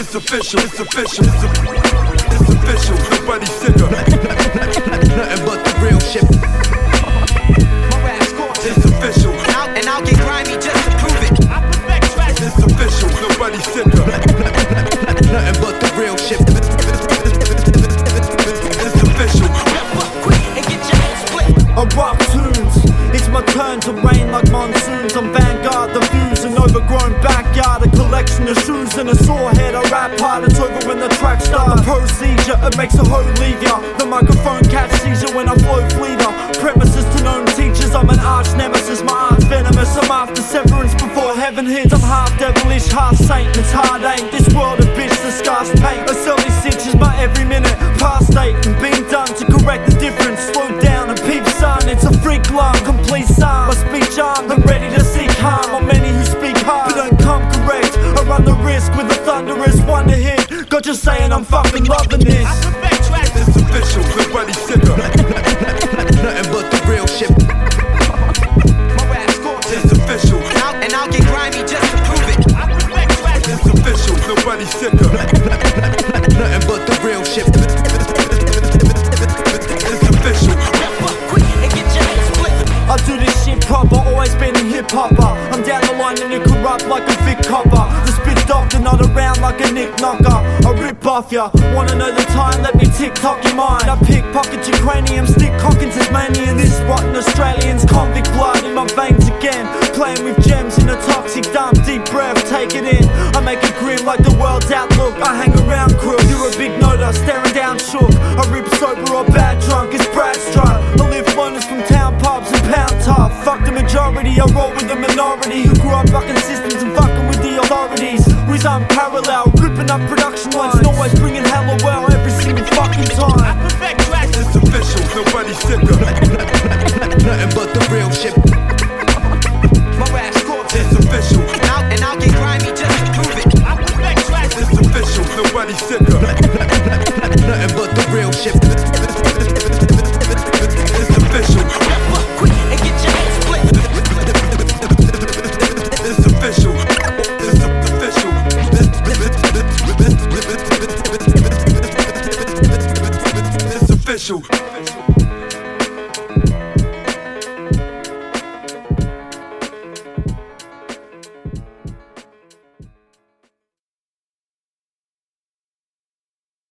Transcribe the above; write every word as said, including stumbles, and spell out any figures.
it's official, it's official, it's, a, it's official, nobody sicker. Nothing but the real shit. It's official, and I'll, and I'll get grimy just to prove it. I perfect tracks. It's official, nobody sicker. Nothing but the real shit. It's official. Quick and get your head split. I rock tunes, it's my turn to rain like monsoons. I'm Vanguard, the views, an overgrown backyard, a collection of shoes and a sore head. I rap hard, it's over when the track starts. A procedure, it makes a hoe leave ya. The microphone catch seizure when I flow fleeter. Premises to known teachers, I'm an arch nemesis. My art's venomous, I'm after severance before heaven hits. I'm half devilish, half saint, it's hard ain't this world a bitch, the scars paint. I sell these stitches my every minute, past eight and being done to correct the difference. Slow down and peep son, it's a freak lung, complete psalm. My speech armed and ready to seek harm on many who speak hard but don't come correct. I run the risk with a thunderous wonder hit. Got you saying I'm fucking loving this. I perfect tracks. It's official, nobody sicker. Nothing but the real shit. My rap's gorgeous. It's official, and I'll, and I'll get grimy just to prove it. I perfect tracks. it's official, nobody sicker. Nothing but the real shit. It's official. Quick and get your head split. I do this shit proper, always been a hip-hopper. I'm down the line and you corrupt like a Vic Copper. The spit doctor, not around like a Nick Knocker. I rip off ya, wanna know the time, let me tick-tock your mind. I pickpocket your cranium, stick cock in Tasmanian. This rotten Australian's convict blood in my veins again. Playing with gems in a toxic dump, deep breath, take it in. I make it grim like the world's outlook. I hang around crook, you're a big noter, staring down shook. I rip sober or bad drunk, it's Brad Strutt. I live loners from town pubs and pound tough. Fuck the majority, I roll with the minority who grew up fucking systems and fucking with the authorities. We's unparalleled, ripping up production lines and always bringing hella well every single fucking time. I perfect tracks. It's official, nobody sicker. Nothing but the real shit. My rap's gorgeous. It's official.